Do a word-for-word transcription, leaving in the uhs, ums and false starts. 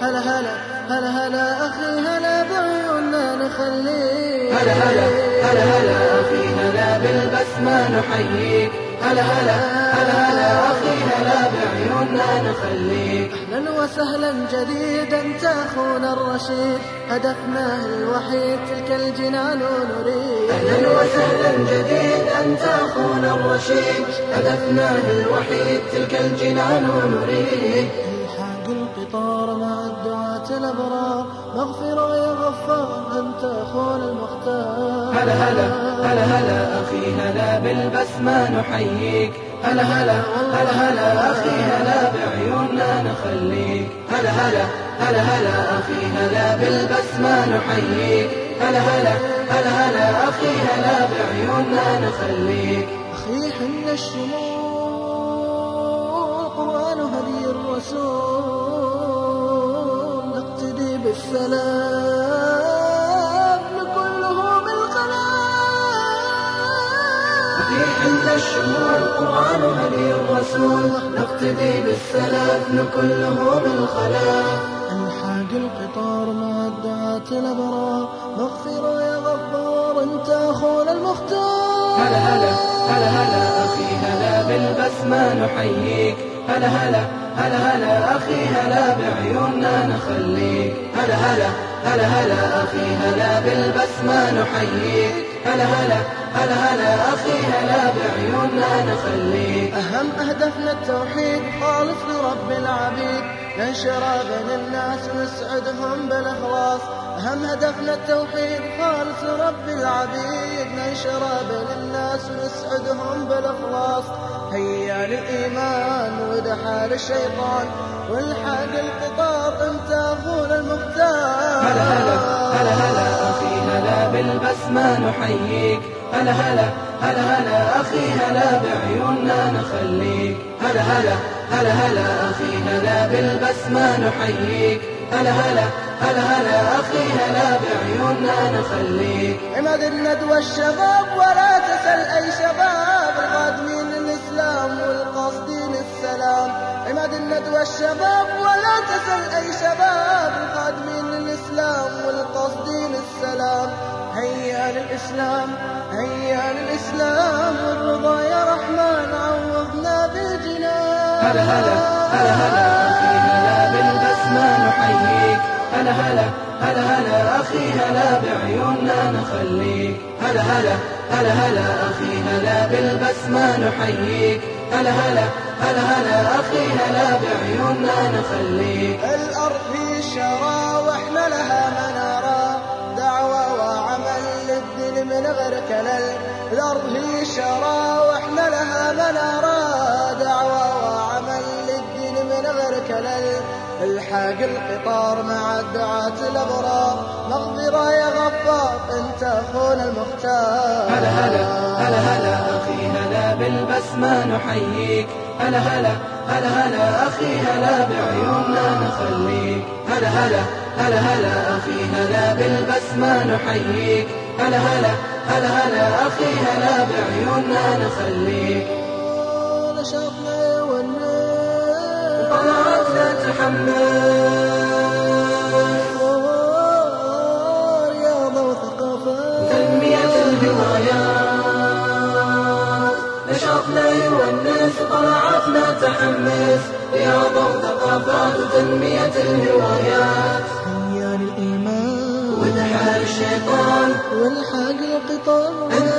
هلا هلا هلا هلا أخي هلا بعيوننا نخليك. هلا هلا هلا هلا أخي هلا بالبسمة نحييك. هلا هلا هلا هلا أخي هلا بعيوننا نخليك. أهلا وسهلا جديدا أنت أخونا الرشيد، هدفنا الوحيد تلك الجنان نريد. أهلا وسهلا جديد أنت أخونا الرشيد، هدفنا الوحيد تلك الجنان نريد. الحاق القطار مع الدعاة الأبرار، مغفرة يا غفار أنت أخونا المختار. هلا هلا هلا هلا أخي هلا بالبسمة نحييك. هلا هلا هلا هلا أخي هلا بعيوننا نخليك. هلا هلا هلا هلا أخي هلا بالبسمة نحييك. هلا هلا هلا هلا أخي هلا بعيوننا نخليك. أخي حنا الشمول قرآن هدي الرسول، نقتدي بالسلام لكلهم الخلام. أخي حنا الشمول قرآن هدي الرسول، نقتدي بالسلام لكلهم الخلام. الحاق القطار مع الدعاة الأبرار، مغفرة يا غفار أنت أخونا المختار. هلا هلا هلا هلا أخي هلا بالبسمة نحييك. هلا هلا هلا هلا أخي هلا بعيوننا نخليك. هلا هلا هلا هلا أخي هلا بالبسمة نحييك. هلا هلا هلا هلا أخي هلا بعيوننا نخليك. أهم أهدافنا التوحيد خالص لرب العبيد، ننشر بين الناس ونسعدهم بالإخلاص. أهم هدفنا التوحيد خالص لرب العبيد، ننشر بين الناس ونسعدهم بالإخلاص. هيا للإيمان ودحى للشيطان، والحاق القطار أنت أخونا المختار. هلا هلا هلا هلا أخي هلا بالبسمة نحييك. هلا هلا هلا هلا أخي هلا بعيوننا نخليك. هلا هلا هلا هلا أخي هلا بالبسمة نحييك. هلا هلا هلا هلا أخي هلا بعيوننا نخليك. عماد الندوة الشباب ولا تسل أي شباب، القادمين للإسلام والقاصدين السلام. عماد الندوة الشباب ولا تسل أي شباب، القادمين للإسلام والقاصدين السلام. هيا للإسلام هيا للإسلام، والرضا يا رحمن عوضنا بالجنان. هلا هلا هلا هلا أخي هلا بالبسمة نحييك. هلا هلا هلا هلا أخي هلا بعيوننا نخليك. هلا هلا هلا هلا أخي هلا بالبسمة نحييك. هلا هلا هلا هلا أخي هلا بعيوننا نخليك. الأرض في شرى وإحنا لها منارة، دعوة وعمل للدين من غير كلل. الأرض هي شرى وإحنا لها منارة، دعوة وعمل للدين من غير كلل. الحاق القطار مع الدعاة الأبرار، مغفرة يا غفار أنت أخونا المختار. هلا هلا هلا هلا أخي هلا بالبسمة نحييك. هلا هلا هلا هلا أخي هلا بعيوننا نخليك. هلا هلا هلا هلا أخي هلا بالبسمة نحييك. هلا هلا هلا هلا أخي هلا بعيوننا نخليك. نشاطنا والناس طلعت لا تحمس، رياضة وثقافة تنمية الهوايات. نشاطنا يونس طلعتنا تحمس، رياضة وثقافات وتنمية الهوايات. هيا للإيمان ودحى الشيطان والحاق القطار